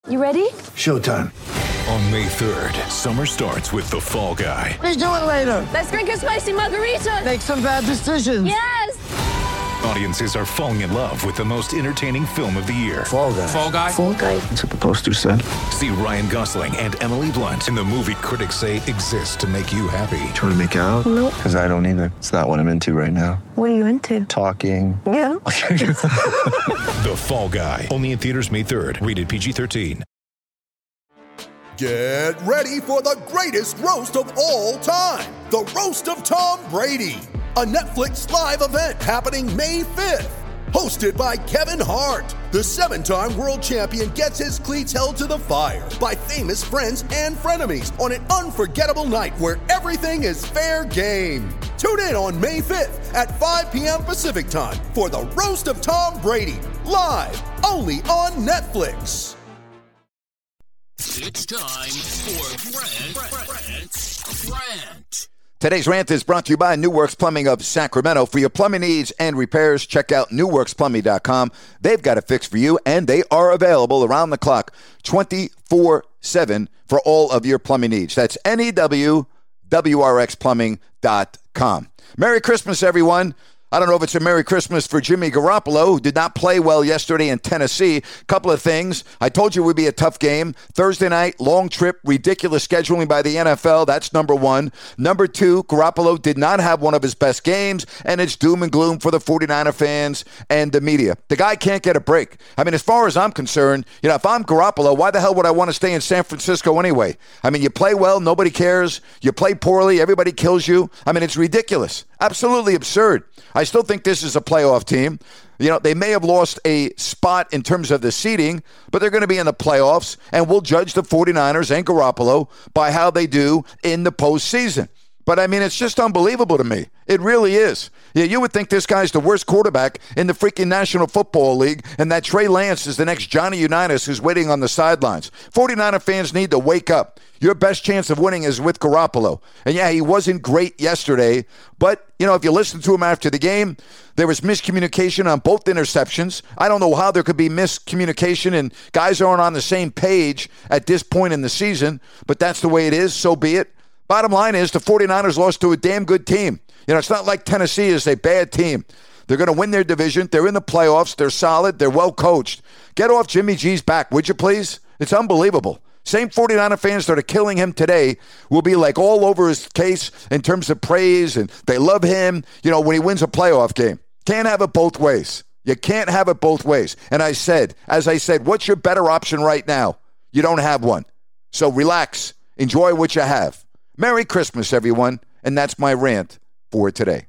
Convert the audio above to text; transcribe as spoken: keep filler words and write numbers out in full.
You ready? Showtime. On May third, summer starts with The Fall Guy. Let's do it later. Let's drink a spicy margarita. Make some bad decisions. Yes. Audiences are falling in love with the most entertaining film of the year. Fall Guy. Fall Guy. Fall Guy. That's what the poster said. See Ryan Gosling and Emily Blunt in the movie critics say exists to make you happy. Trying to make it out? Nope. Because I don't either. It's not what I'm into right now. What are you into? Talking. Yeah. The Fall Guy. Only in theaters May third. Rated P G thirteen. Get ready for the greatest roast of all time. The Roast of Tom Brady. A Netflix live event happening May fifth. Hosted by Kevin Hart. The seven-time world champion gets his cleats held to the fire by famous friends and frenemies on an unforgettable night where everything is fair game. Tune in on May fifth at five p.m. Pacific time for the Roast of Tom Brady. Live only on Netflix. It's time for Rant, Rant, Rant. Today's rant is brought to you by New Works Plumbing of Sacramento. For your plumbing needs and repairs, check out new works plumbing dot com. They've got a fix for you, and they are available around the clock twenty-four seven for all of your plumbing needs. That's N E W W R X plumbing dot com. Merry Christmas, everyone. I don't know if it's a Merry Christmas for Jimmy Garoppolo, who did not play well yesterday in Tennessee. Couple of things. I told you it would be a tough game. Thursday night, long trip, ridiculous scheduling by the N F L. That's number one. Number two, Garoppolo did not have one of his best games, and it's doom and gloom for the 49er fans and the media. The guy can't get a break. I mean, as far as I'm concerned, you know, if I'm Garoppolo, why the hell would I want to stay in San Francisco anyway? I mean, you play well, nobody cares. You play poorly, everybody kills you. I mean, it's ridiculous. Absolutely absurd. I still think this is a playoff team. You know, they may have lost a spot in terms of the seeding, but they're going to be in the playoffs, and we'll judge the 49ers and Garoppolo by how they do in the postseason. But, I mean, it's just unbelievable to me. It really is. Yeah, you would think this guy's the worst quarterback in the freaking National Football League, and that Trey Lance is the next Johnny Unitas who's waiting on the sidelines. 49er fans need to wake up. Your best chance of winning is with Garoppolo. And, yeah, he wasn't great yesterday, but, you know, if you listen to him after the game, there was miscommunication on both interceptions. I don't know how there could be miscommunication and guys aren't on the same page at this point in the season, but that's the way it is. So be it. Bottom line is the 49ers lost to a damn good team. You know, it's not like Tennessee is a bad team. They're going to win their division. They're in the playoffs. They're solid. They're well coached. Get off Jimmy G's back, would you please? It's unbelievable. Same 49er fans that are killing him today will be like all over his case in terms of praise, and they love him, you know, when he wins a playoff game. Can't have it both ways. You can't have it both ways. And I said, as I said, what's your better option right now? You don't have one. So relax. Enjoy what you have. Merry Christmas, everyone. And that's my rant for today.